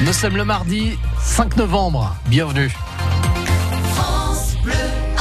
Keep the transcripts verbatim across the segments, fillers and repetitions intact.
Nous sommes le mardi cinq novembre. Bienvenue. France Bleu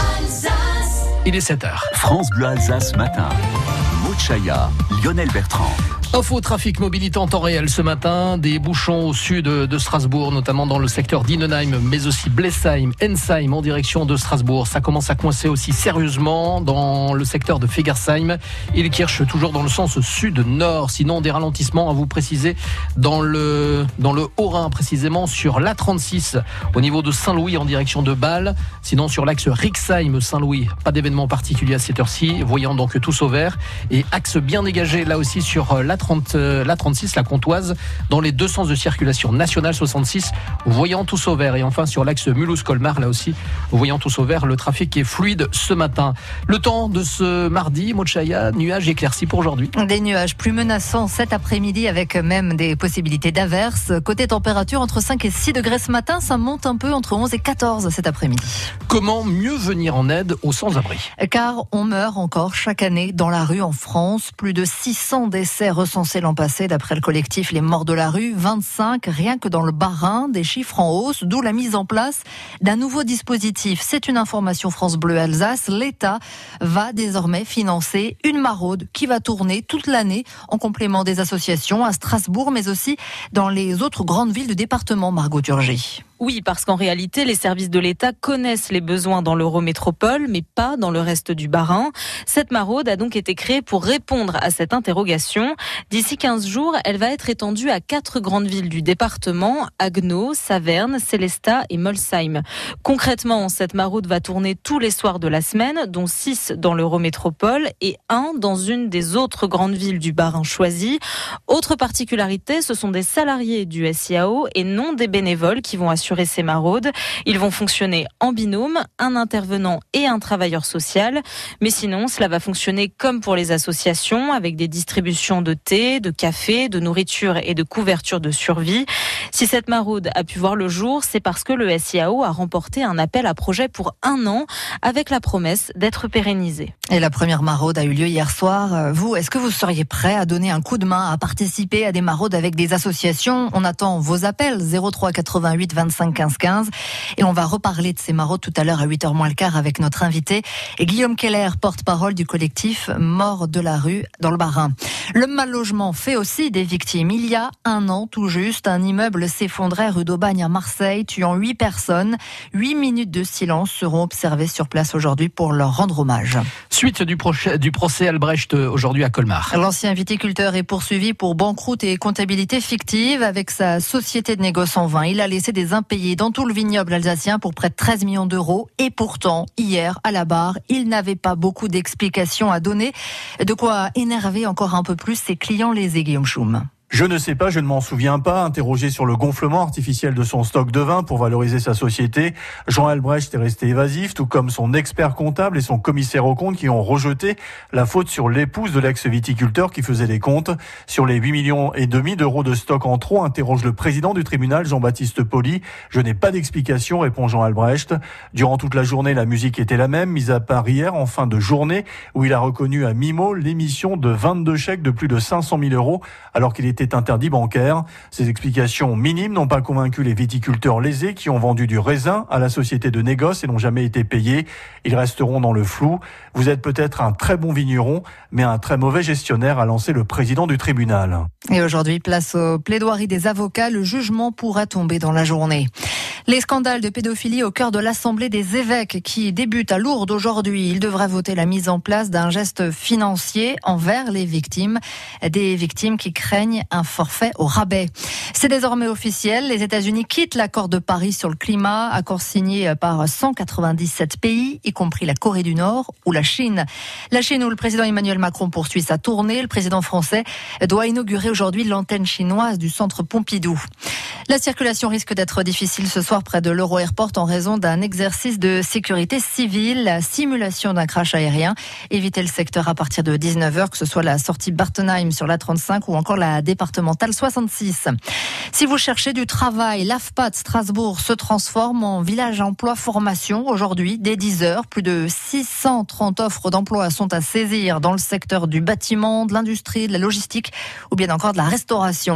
Alsace. Il est sept heures. France Bleu Alsace matin. Maud Chaya, Lionel Bertrand. Info trafic mobilité en temps réel ce matin, des bouchons au sud de Strasbourg, notamment dans le secteur d'Innenheim, mais aussi Blesheim, Ensheim en direction de Strasbourg. Ça commence à coincer aussi sérieusement dans le secteur de Fegersheim et Kirch, toujours dans le sens sud-nord. Sinon, des ralentissements à vous préciser dans le, dans le Haut-Rhin, précisément sur l'A trente-six au niveau de Saint-Louis en direction de Bâle. Sinon, sur l'axe Rixheim-Saint-Louis, pas d'événement particulier à cette heure-ci, voyant donc tous au vert. Et axe bien dégagé là aussi sur l'A trente-six, la Comtoise, dans les deux sens de circulation. Nationale soixante-six, voyant tous au vert. Et enfin sur l'axe Mulhouse-Colmar, là aussi, voyant tous au vert, le trafic est fluide ce matin. Le temps de ce mardi, Maud Chaya, nuages éclaircis pour aujourd'hui. Des nuages plus menaçants cet après-midi avec même des possibilités d'averses. Côté température, entre cinq et six degrés ce matin, ça monte un peu entre onze et quatorze cet après-midi. Comment mieux venir en aide aux sans-abri ? Car on meurt encore chaque année dans la rue en France. Plus de six cents décès recensés l'an passé d'après le collectif Les Morts de la rue. vingt-cinq rien que dans le Bas-Rhin, des chiffres en hausse, d'où la mise en place d'un nouveau dispositif. C'est une information France Bleu Alsace. L'État va désormais financer une maraude qui va tourner toute l'année en complément des associations à Strasbourg, mais aussi dans les autres grandes villes du département, Margot Turgy. Oui, parce qu'en réalité, les services de l'État connaissent les besoins dans l'Eurométropole, mais pas dans le reste du Bas-Rhin. Cette maraude a donc été créée pour répondre à cette interrogation. D'ici quinze jours, elle va être étendue à quatre grandes villes du département, Haguenau, Saverne, Sélestat et Molsheim. Concrètement, cette maraude va tourner tous les soirs de la semaine, dont six dans l'Eurométropole et un dans une des autres grandes villes du Bas-Rhin choisies. Autre particularité, ce sont des salariés du S I A O et non des bénévoles qui vont assurer ces maraudes. Ils vont fonctionner en binôme, un intervenant et un travailleur social. Mais sinon, cela va fonctionner comme pour les associations, avec des distributions de thé, de café, de nourriture et de couverture de survie. Si cette maraude a pu voir le jour, c'est parce que le S I A O a remporté un appel à projet pour un an, avec la promesse d'être pérennisé. Et la première maraude a eu lieu hier soir. Vous, est-ce que vous seriez prêt à donner un coup de main, à participer à des maraudes avec des associations ? On attend vos appels, zéro trois quatre-vingt-huit vingt-cinq quinze quinze. Et on va reparler de ces maraudes tout à l'heure à huit heures moins le quart avec notre invité. Et Guillaume Keller, porte-parole du collectif Morts de la rue dans le Bas-Rhin. Le mal logement fait aussi des victimes. Il y a un an tout juste, un immeuble s'effondrait rue d'Aubagne à Marseille, tuant huit personnes. Huit minutes de silence seront observées sur place aujourd'hui pour leur rendre hommage. Suite du, procès, du procès Albrecht aujourd'hui à Colmar. L'ancien viticulteur est poursuivi pour banqueroute et comptabilité fictive avec sa société de négoce en vin. Il a laissé des impayés dans tout le vignoble alsacien pour près de treize millions d'euros. Et pourtant, hier, à la barre, il n'avait pas beaucoup d'explications à donner. De quoi énerver encore un peu plus ses clients lésés, Guillaume Schum. Je ne sais pas, je ne m'en souviens pas. Interrogé sur le gonflement artificiel de son stock de vin pour valoriser sa société, Jean Albrecht est resté évasif, tout comme son expert comptable et son commissaire aux comptes qui ont rejeté la faute sur l'épouse de l'ex-viticulteur qui faisait les comptes. Sur les huit millions et demi d'euros de stock en trop, interroge le président du tribunal, Jean-Baptiste Poli. Je n'ai pas d'explication, répond Jean Albrecht. Durant toute la journée, la musique était la même, mis à part hier, en fin de journée, où il a reconnu à mi-mot l'émission de vingt-deux chèques de plus de cinq cent mille euros, alors qu'il était interdit bancaire. Ces explications minimes n'ont pas convaincu les viticulteurs lésés qui ont vendu du raisin à la société de négoce et n'ont jamais été payés. Ils resteront dans le flou. Vous êtes peut-être un très bon vigneron, mais un très mauvais gestionnaire, a lancé le président du tribunal. Et aujourd'hui, place aux plaidoiries des avocats. Le jugement pourra tomber dans la journée. Les scandales de pédophilie au cœur de l'Assemblée des évêques qui débute à Lourdes aujourd'hui. Il devra voter la mise en place d'un geste financier envers les victimes. Des victimes qui craignent un forfait au rabais. C'est désormais officiel. Les États-Unis quittent l'accord de Paris sur le climat, accord signé par cent quatre-vingt-dix-sept pays, y compris la Corée du Nord ou la Chine. La Chine où le président Emmanuel Macron poursuit sa tournée. Le président français doit inaugurer aujourd'hui l'antenne chinoise du centre Pompidou. La circulation risque d'être difficile ce soir près de l'Euro-Airport en raison d'un exercice de sécurité civile, la simulation d'un crash aérien. Évitez le secteur à partir de dix-neuf heures, que ce soit la sortie Bartenheim sur l'A trente-cinq ou encore la départementale soixante-six. Si vous cherchez du travail, l'A F P A de Strasbourg se transforme en village emploi formation. Aujourd'hui, dès dix heures, plus de six cent trente offres d'emploi sont à saisir dans le secteur du bâtiment, de l'industrie, de la logistique ou bien encore de la restauration.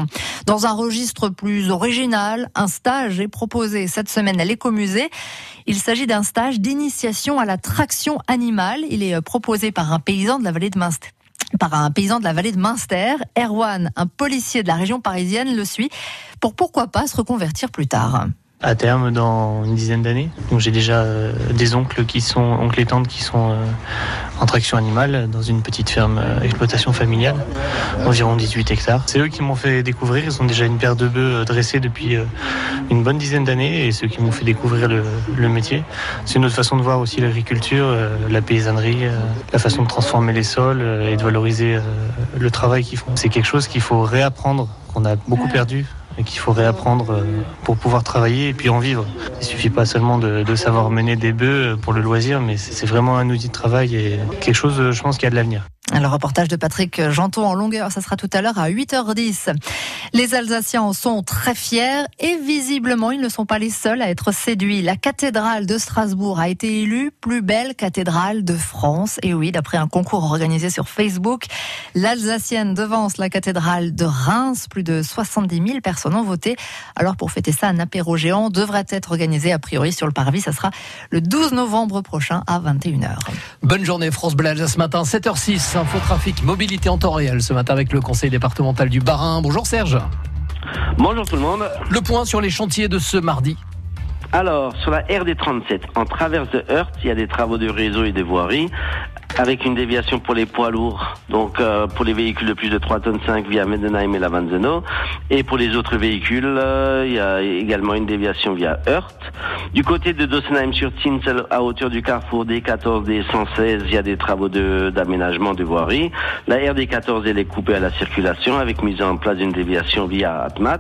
Dans un registre plus original, un stage est proposé cette semaine à l'écomusée. Il s'agit d'un stage d'initiation à la traction animale. Il est proposé par un paysan de la vallée de Münster. Par un paysan de la vallée de Münster. Erwan, un policier de la région parisienne, le suit pour pourquoi pas se reconvertir plus tard. À terme, dans une dizaine d'années. Donc j'ai déjà euh, des oncles qui sont oncles et tantes qui sont euh, en traction animale dans une petite ferme euh, exploitation familiale, environ dix-huit hectares. C'est eux qui m'ont fait découvrir. Ils ont déjà une paire de bœufs euh, dressés depuis euh, une bonne dizaine d'années et ceux qui m'ont fait découvrir le, le métier. C'est une autre façon de voir aussi l'agriculture, euh, la paysannerie, euh, la façon de transformer les sols euh, et de valoriser euh, le travail qu'ils font. C'est quelque chose qu'il faut réapprendre, qu'on a beaucoup perdu et qu'il faut réapprendre pour pouvoir travailler et puis en vivre. Il suffit pas seulement de, de savoir mener des bœufs pour le loisir, mais c'est vraiment un outil de travail et quelque chose, je pense, qui a de l'avenir. Le reportage de Patrick Janton en longueur, ça sera tout à l'heure à huit heures dix. Les Alsaciens en sont très fiers et visiblement, ils ne sont pas les seuls à être séduits. La cathédrale de Strasbourg a été élue plus belle cathédrale de France. Et oui, d'après un concours organisé sur Facebook, l'Alsacienne devance la cathédrale de Reims. Plus de soixante-dix mille personnes ont voté. Alors pour fêter ça, un apéro géant devrait être organisé a priori sur le parvis. Ça sera le douze novembre prochain à vingt et une heures. Bonne journée France Bleu Alsace ce matin, sept heures six. Info trafic, mobilité en temps réel ce matin avec le conseil départemental du Bas-Rhin. Bonjour Serge. Bonjour tout le monde. Le point sur les chantiers de ce mardi. Alors, sur la R D trente-sept, en traverse de Heurt, il y a des travaux de réseau et de voirie, avec une déviation pour les poids lourds, donc euh, pour les véhicules de plus de trois tonnes cinq via Meddenheim et Lavanzeno, et pour les autres véhicules, euh, il y a également une déviation via Heurt. Du côté de Dossenheim-sur-Zinsel, à hauteur du carrefour D quatorze, D cent seize, il y a des travaux de, d'aménagement de voirie. La R D quatorze, elle est coupée à la circulation, avec mise en place d'une déviation via Atmat.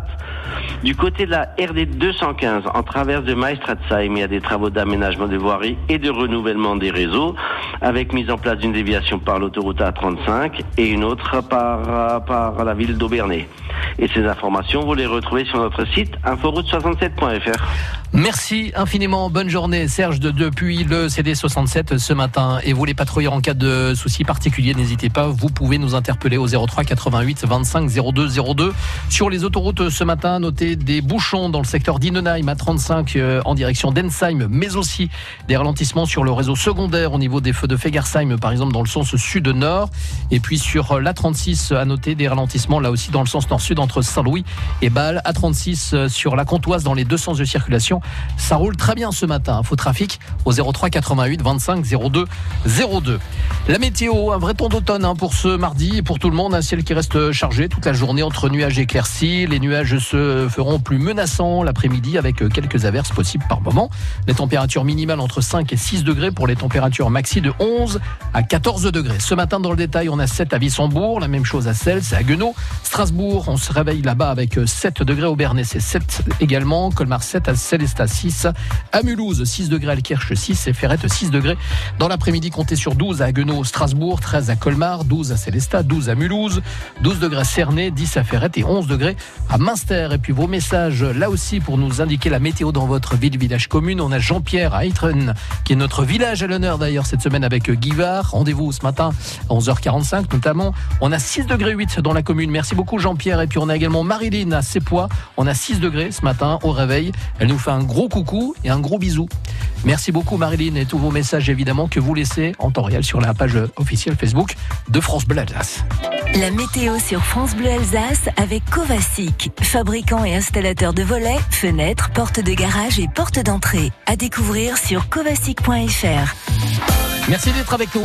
Du côté de la R D deux cent quinze, en traverse de Maestratsheim, il y a des travaux d'aménagement de voirie et de renouvellement des réseaux, avec mise en place d'une déviation par l'autoroute A trente-cinq et une autre par, par la ville d'Aubernay. Et ces informations, vous les retrouvez sur notre site inforoute soixante-sept point f r. Merci infiniment, bonne journée Serge de, depuis le C D soixante-sept ce matin. Et vous les patrouilleurs, en cas de soucis particuliers, n'hésitez pas, vous pouvez nous interpeller au zéro trois quatre-vingt-huit vingt-cinq zéro deux zéro deux. Sur les autoroutes ce matin, notez des bouchons dans le secteur d'Innenheim à trente-cinq euh, en direction d'Ensheim, mais aussi des ralentissements sur le réseau secondaire au niveau des feux de Fegersheim, par exemple dans le sens sud-nord. Et puis sur l'A trente-six, à noter des ralentissements là aussi dans le sens nord-sud entre Saint-Louis et Bâle. A trente-six sur la Comtoise dans les deux sens de circulation. Ça roule très bien ce matin. Info trafic au zéro trois quatre-vingt-huit vingt-cinq zéro deux zéro deux. La météo, un vrai temps d'automne hein, pour ce mardi et pour tout le monde. Un ciel qui reste chargé toute la journée entre nuages et éclaircies. Les nuages se feront plus menaçants l'après-midi avec quelques averses possibles par moment. Les températures minimales entre cinq et six degrés pour les températures maxi de onze à quatorze degrés. Ce matin, dans le détail, on a sept à Wissembourg, la même chose à Cels et à Guenot. Strasbourg, on se réveille là-bas avec sept degrés. Au Bernay, c'est sept également. Colmar sept, à Célestat six. À Mulhouse, six degrés. À Altkirch six et Ferrette six degrés. Dans l'après-midi, comptez sur douze à Guenot, Strasbourg, treize à Colmar, douze à Célestat, douze à Mulhouse, douze degrés à Cernay, dix à Ferrette et onze degrés à Münster. Et puis vos messages là aussi pour nous indiquer la météo dans votre ville, village, commune. On a Jean-Pierre à Eitren, qui est notre village à l'honneur d'ailleurs cette semaine avec Guivard. Rendez-vous ce matin à onze heures quarante-cinq notamment. On a six degrés huit dans la commune. Merci beaucoup Jean-Pierre. Et puis on a également Marilyn à Sépois. On a six degrés ce matin au réveil. Elle nous fait un gros coucou et un gros bisou. Merci beaucoup Marilyn et tous vos messages évidemment que vous laissez en temps réel sur la page officielle Facebook de France Bleu Alsace. La météo sur France Bleu Alsace avec Kovacic, fabricant et installateur de volets, fenêtres, portes de garage et portes d'entrée. À découvrir sur kovacic point f r. Merci d'être avec nous.